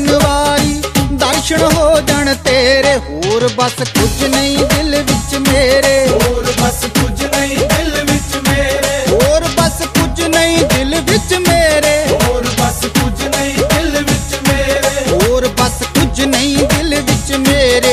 वारी दर्शन हो जान तेरे। होर बस कुछ नहीं दिल विच मेरे, होर बस कुछ नहीं दिल विच मेरे, होर बस कुछ नहीं दिल विच मेरे, होर बस कुछ नहीं दिल विच मेरे, होर बस कुछ नहीं दिल विच मेरे।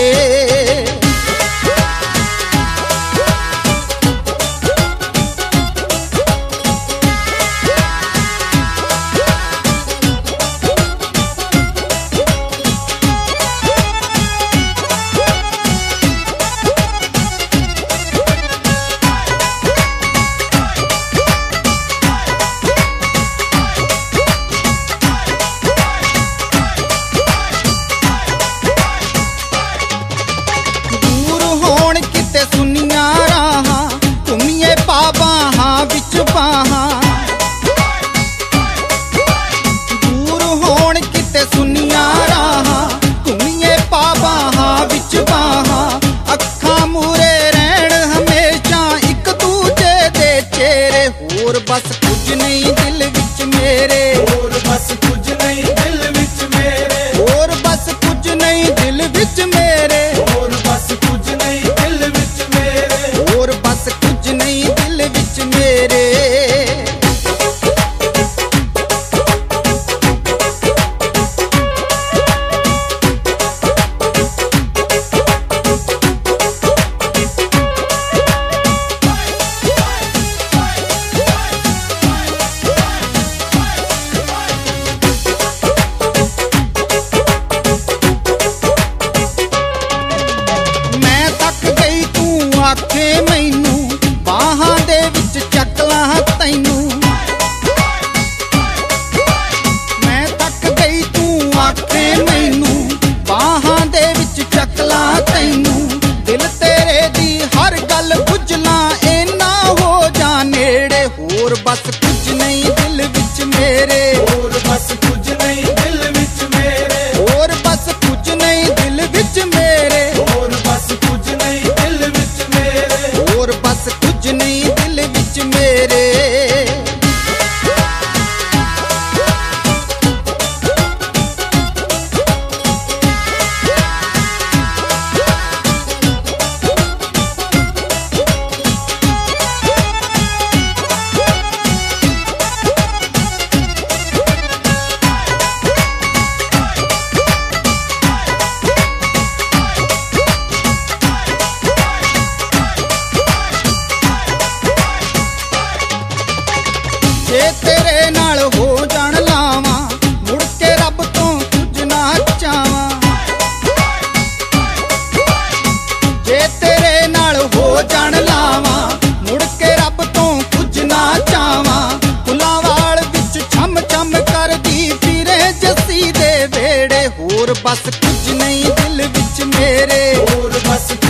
दूर होण किते सुनिया राहां घुमीए पाबाहां विच बाहां। अखां मूरे रहण हमेशा इक दूजे दे चेहरे। होर बस कुछ नहीं दिल विच मेरे, होर बस कुछ नहीं दिल विच मेरे, होर बस कुछ नहीं दिल विच मेरे, होर बस कुछ नहीं दिल विच मेरे, होर बस कुछ नहीं दिल विच मेरे। आखे मैनू बाहां दे विच चक ला तैनू, मैं थक गई तू आखे मैनू बाहां दे विच चक ला तैनू। दिल तेरे दी हर गल बुझला इना हो जा नेड़े। होर बस कुछ नहीं दिल विच मेरे, होर बस कुछ नहीं दिल विच मेरे, होर बस कुछ नहीं दिल विच मेरे, होर बस कुछ नहीं दिल विच मेरे, होर बस कुछ नहीं दिल विच मेरे। जे तेरे नाल हो जान लावां मुड़ के रब तो कुछ ना चावां। जे तेरे नाल हो जान लावां मुड़ के रब तो कुछ ना चावां। फुलावाल विच छम छम करदी फिरे जस्सी दे वेड़े। होर बस कुछ नहीं दिल विच मेरे, होर बस